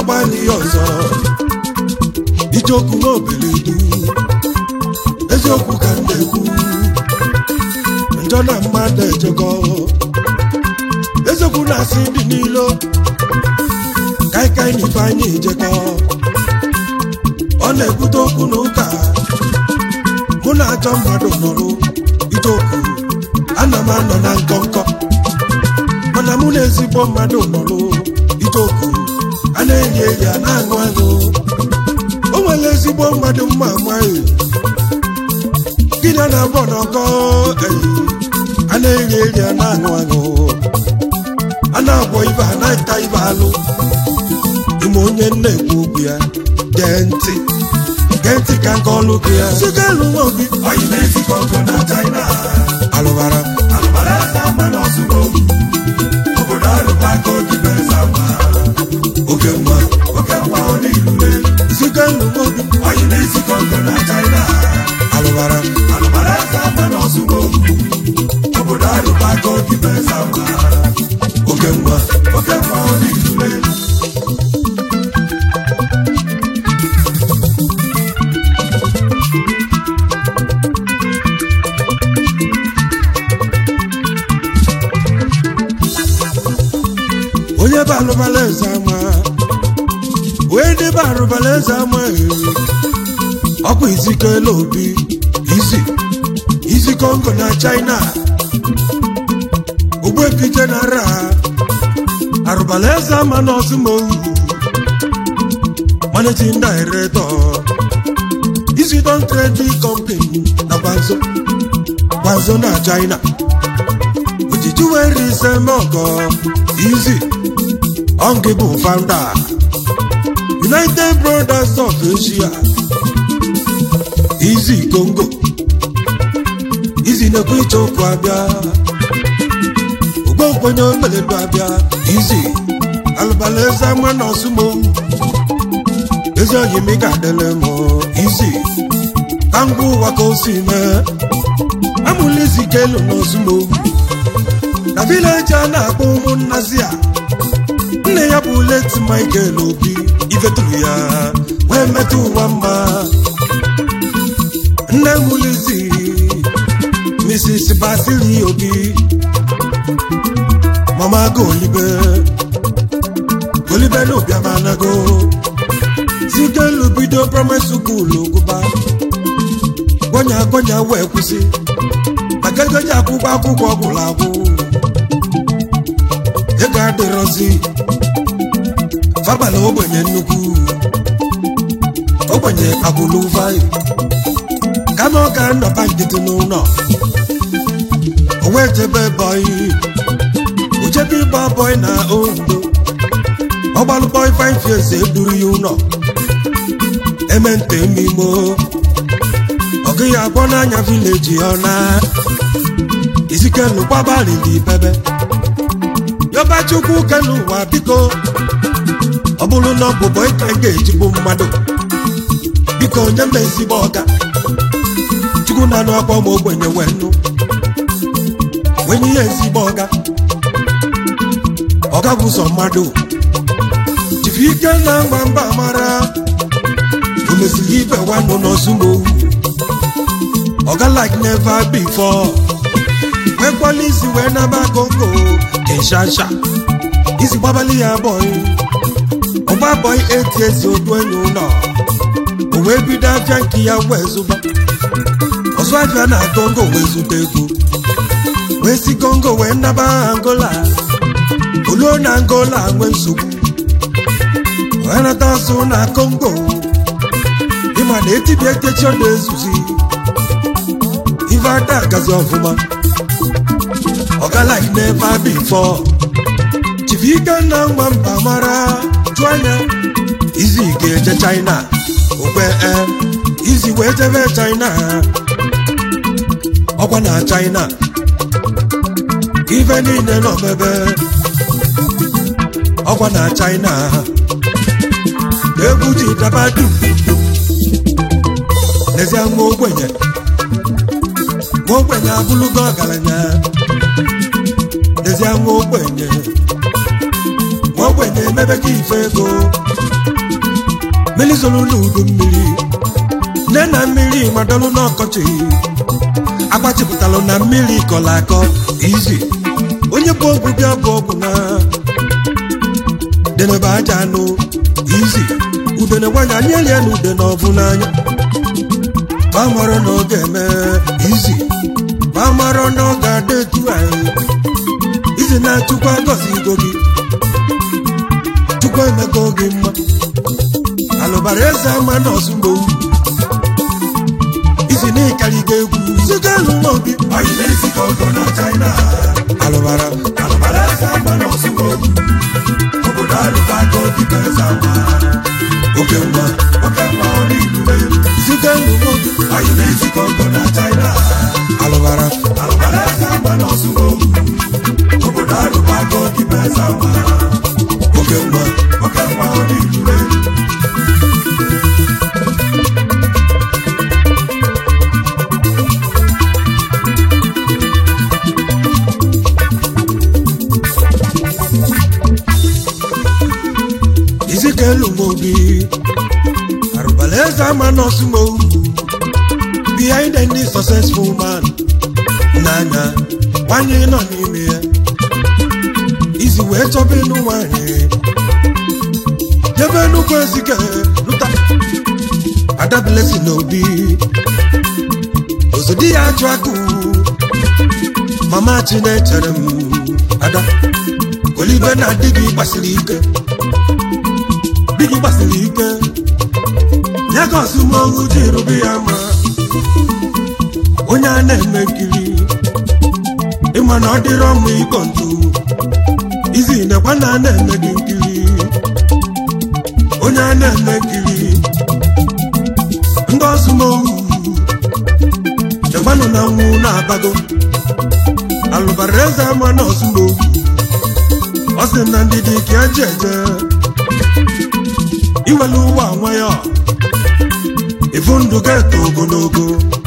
gbali ọzọ ijoku n'obeledu eziokwu ka m na-ekwu njọ na mmadụ ejego eziokwu na-asị ndị niile kaikai na ifeanyị ejego ọ na-ebute okwu n'ụka mụ na-achọ mmadụ nọrụ ijoku ana m anọ na nkọnkọ mana mụ na ezigbo mmadụ nọrụ ijoku a na-enye ya na-aṅụ aṅụ o nwere ezigbo mmadụ mma amaghị gịnị na-abọ n'ọkọ a na-enye ya na-aṅụ aṅụ a na-agwọ ibe a na-ata ibe alụ ime onye na-ekwu okwu ya gee ntị ka nke ọlụ gị ya site elu nwa obi oyi na-ezikọ ọgụ na China alụbara eze ama n'ọzụrụ obodo alụbago dibe eze ama oke nwa ọ n'ilule site elu nwa obi oyi na-ezikọ ọgụ na China alụbara eze ama n'ọzụrụ obodo alụbago dibe eze ama oke nwa ọ n'ilule onye bụ alụbala eze ama wee debe alụbala eze ama ọkwa izikela obi izi Kongo na China Ogbuefi na ra alụbala eze ama n'Ozumowu managing director Easy Don Trading Company na Gwanzo na China ojiji were ise mọgọ Easy Ongable founder United Brothers of Asia Easy Congo Easy na-ekwu iche okwu abịa ogbonkwenye omeledu abịa Easy alụbala eze ama n'Ozumowu ezi oyi m ga-adịle m Easy ka ngwa ụwa ka o si mee amụla Easy kelu n'Ozumowu na vileji a na-akpọ ụmụnnazi a nne ya bụ leti Michael Obi ifeturu ya wee metụ ụwa mma nne mulizi Mrs. Basili Obi mama go Olibe na Obiamanago Zigelu bido primary school Oguba gwanya wee kwụsị maka ego ji akwụkwọ ọgwụrụ agwụ ego adịrọzi fabala ogbenye nnukwu ogbenye agwụlụ vaị kama ọ ga nnọba nkịtị n'ụlọ o wee jebe bọị uchebe ịgba bọị na Ondo ọgbalụ bọị 5 years eduru ya ụlọ emente emimo ọgụ ya agbọ n'anya vileji ọ na Izikelu gbabalili bebe yọba Chukwu kelu ụwa biko ọ bụrụ na ọ bụ bọị ka ga-ejigbu mmadụ biko onye mba ezigbo ọga Chukwu na anụ akpọ ma ogbenye wenụ wenye ihe ezigbo ọga bụ sọ mmadụ jifi ike na mgba mara o mesiri ibe nwanụ n'Ozumowu ọga like never before wekwala isi wee naba Kongo Kinshasa isi gbabali ya bọị ọgba bọị 8 years odu enyi ụlọ o wee bido afịa nke ya wee zụba ọzọ afịa na Kongo wee zụta ego wee si Kongo wee naba Angola oluo na Angola nwee nsogbu wee nata azụ na Kongo ịma na etibia etechi ọ na-ezuzi ife ada agazi ọfụma ọga like never before chifi ike na nwa mba mara jụ anya Easy ga-eje China okwe Easy wee jebe China ọkwa na China ife niile nọ mebe ọkwa na China egwu ji dabadu n'ezie nwa ogbenye abụlụgo ọgaranya n'ezie nwa ogbenye emebe gị ife ego mmiri zoro n'udu mmiri nne na mmiri madọlụ n'ọkọchị agbachipụtalụ na mmiri kọrọ akọ izi onye bụ ogwu bịa bụ ọgwụ na denebe aja anụ izi udene nwanyị anyị elie na udene ọbụ n'anya bamara na ọ ga-eme izi bamara na ọ ga-ada etu anyị izi na-achụkwa gọzi igo gị chukwu emego gị mma alụbara eze ama na ọzụgbo izi na ịkarịga egwu ziga alụmọ gị anyị na-ezika ọgọ na China alụbara eze ama na ọzụgbo obodo alụbago dịka eze ama oke mma ọ n'ilube ziga alụmọ gị anyị na-ezika ọgọ na China alụbara eze ama na ọzụgbo obodo alụbago dịka eze ama oke mma ọ n'ilube Elumobi Arubaleza man osumo behind any successful man Nana wanye no n'ime Easy way to be no wanye Jebe no kwezike luta Ada blessing obi Ozodi ya chwaku Mama chinechere Ada Kolibe na digi basilike Bigi basilike Yago sumo ujiru biyama Onya na-eme nkiri Ịma na ọ dịrọ mma ịkọ ntu Izi nekwa na na-eme gị nkiri Onye na-eme nkiri Ndị ọsụmo Chekwanụ na nwụ na-abago Alụbara eze ama na ọsụmo Ọ sị na ndidi ka ejeje Iwelu ụwa nwa ya Ifu ndụ ga-eto ogologo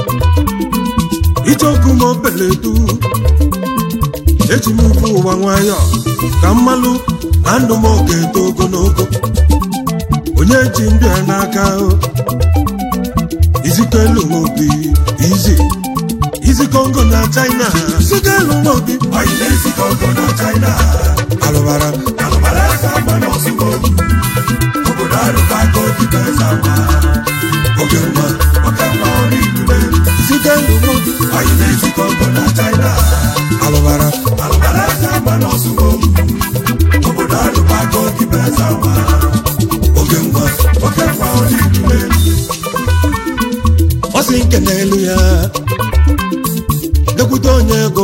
Ichoku m obeledu Eji m ufu ụwa nwa ya Ka mmalụ na ndụ m ga-eto ogologo Onye ji ndị a n'aka Izikelu obi Izi Congo na China Izikelu obi Izi Congo na China Alụbara eze ama na ọsụgo Obodo alụbago dịka eze ama Oge mma ọ n'ilube Izikelu obi Izi Congo na China Alụbara eze ama na ọsụgo Obodo alụbago dịka eze ama Oge mma ọ n'ilube Ọ sị nke n'elu ya Lekwute onye ego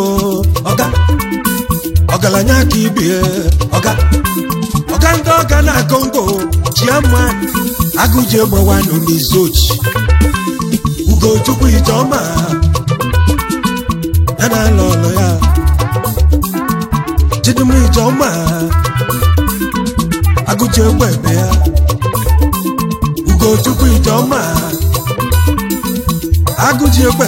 ọgaranya ka ibie ọga ndị ọga na Congo chiama agụji egbewanụ n'izochi Ugochukwu Ijeọma ya na ala ọlọ ya Chidum Ijeọma agụji egbe ebe ya Ugochukwu Ijeọma agụji egbe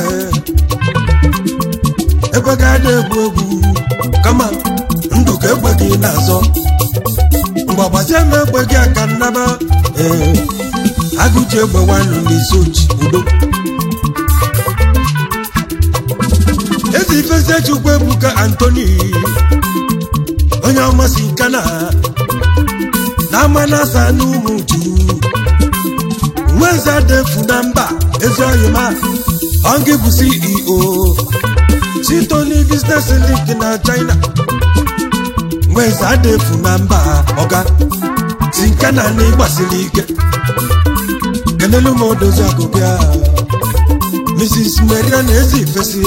ga-ada egwu kama ndụ ka egbe gị na-azọ mgbagbazie m egbe gị aka nnaba agụji egbe nwanụ n'izochi udo ezi ifezie Chukwu Ebuka Anthony onye ọmasị nkana na ama na-asa n'ụmụ uju nweze adefu na mba ezi oyima ọngị bụ CEO Sitoni Business Link na China nweze adefu na mba ọga si nkana na ịgbasiri ike kenelu m odozi agụgịa Mrs. Maria na ezi ifesi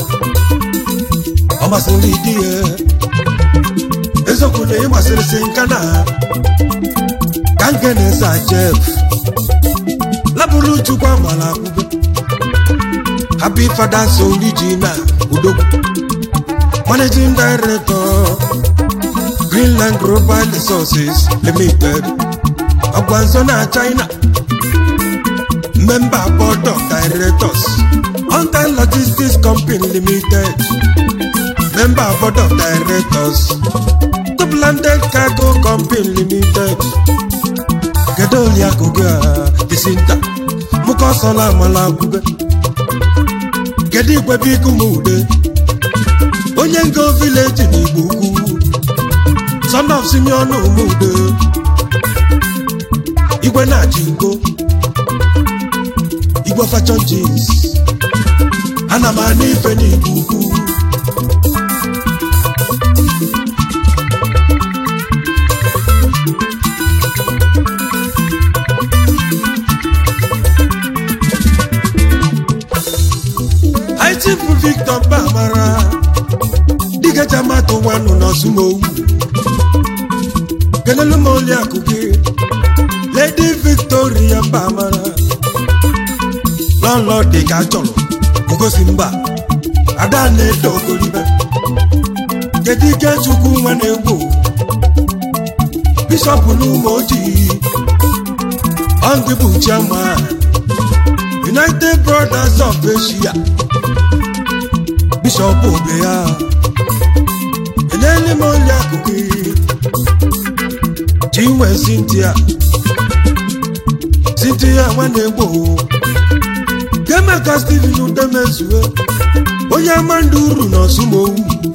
ọ masịrị di ya eziokwu na ịmasịrị si nkana ka nke na-esa Jeff labụrụ Chukwu amala akwụbe Happy Father's Original Udogwu Managing Director Greenland Global Resources Limited Agwanzo na China Member Board of Directors Hunter Logistics Company Limited Member Board of Directors Toplanded Cargo Company Limited Gedoli Akoga Disinta Muko Sola Malabube Gedi Kwebiku Mude Onyengo Village in Ibuku Son of Simeon Umude Igwe na Jingo Igwe Fashion Jeans Anamani Feni Ibuku Chief Victor Bamara Diga Jamato Wanu no Sumo Genelu Moli Akuke Lady Victoria Bamara Lord Diga Cholo Mugo Simba Adane Dogoribe Gedike Chuku Wanebo Bishop Lumoji Angibu Chama United Brothers of Asia Bishop Obea Enele Molia Kuki Jinwe Cynthia Wanebo Kema Stephen Udemezue Oya Manduru no Sumo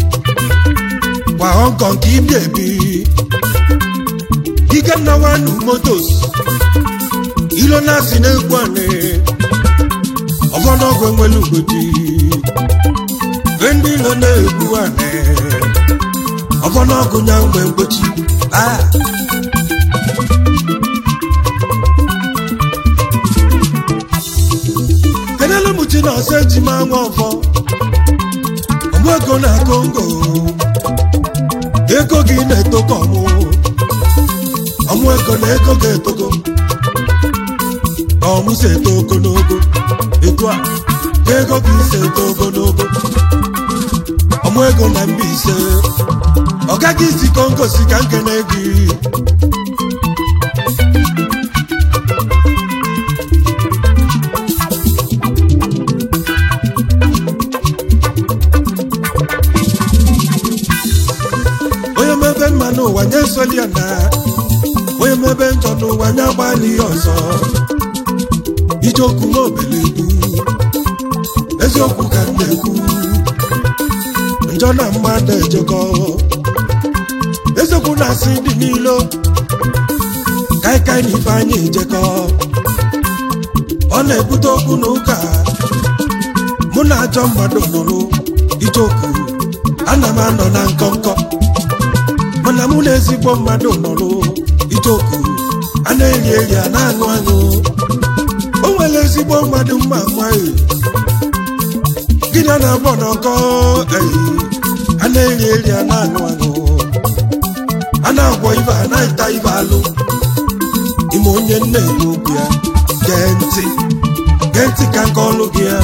Wa Hong Kong Kibebi Ika na wanu motos Ilona Sinekwane Ovono Gwengwelu Godi Vendi lo ne buane Ovono kunyangwe mbochi Kenelo muti na seji mangofo Omweko na Congo Eko gine tokomo Omweko na eko ge toko Omuse toko nogo Etwa Eko gise toko nogo Omwego na mbise Okaki si Congo si kankenegi Oye mebe manu wanye soliana Oye mebe njono wanye bali ozo Ijoku mobeledu Ezioku kandeku Njona mmade jeko Ezoku na sindi nilo Kai ni fanyi jeko One buto kunuka Muna jomba donolo Ijoku Anamano na nkonko Muna mune zibo madonolo Ijoku Aneli ananu anu Onwele zibo madu mamwae Gina na bonoko Aneli ananu anu Anagwa iva anaita iva alo Imonye nne lubia Genti kankolo gia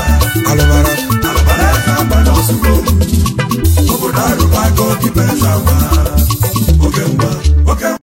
Alabara, Alabara, Alabara, Alabara, Alabara, Alabara, Alabara,